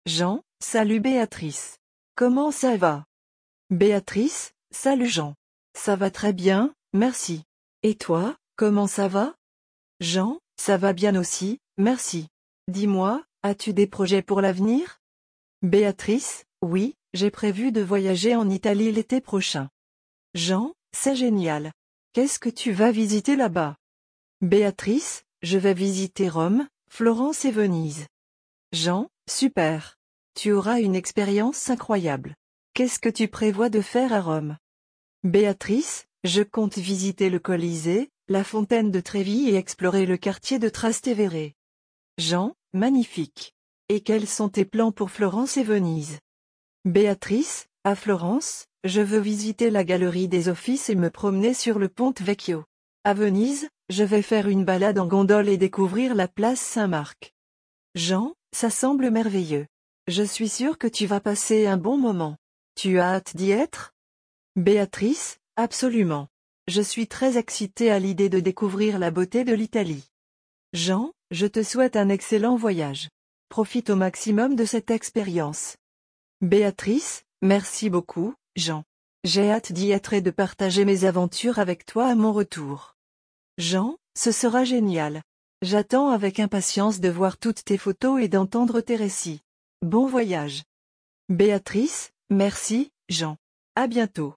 Jean, salut Béatrice. Comment ça va? Béatrice, salut Jean. Ça va très bien, merci. Et toi, comment ça va? Jean, ça va bien aussi, merci. Dis-moi, as-tu des projets pour l'avenir? Béatrice, oui, j'ai prévu de voyager en Italie l'été prochain. Jean, c'est génial. Qu'est-ce que tu vas visiter là-bas? Béatrice, je vais visiter Rome, Florence et Venise. Jean, super. Tu auras une expérience incroyable. Qu'est-ce que tu prévois de faire à Rome? Béatrice, je compte visiter le Colisée, la fontaine de Trévi et explorer le quartier de Trastevere. Jean, magnifique. Et quels sont tes plans pour Florence et Venise? Béatrice, à Florence, je veux visiter la galerie des Offices et me promener sur le Ponte Vecchio. À Venise, je vais faire une balade en gondole et découvrir la place Saint-Marc. Jean, ça semble merveilleux. Je suis sûre que tu vas passer un bon moment. Tu as hâte d'y être? Béatrice, absolument. Je suis très excitée à l'idée de découvrir la beauté de l'Italie. Jean, je te souhaite un excellent voyage. Profite au maximum de cette expérience. Béatrice, merci beaucoup, Jean. J'ai hâte d'y être et de partager mes aventures avec toi à mon retour. Jean, ce sera génial. J'attends avec impatience de voir toutes tes photos et d'entendre tes récits. Bon voyage. Béatrice, merci, Jean. À bientôt.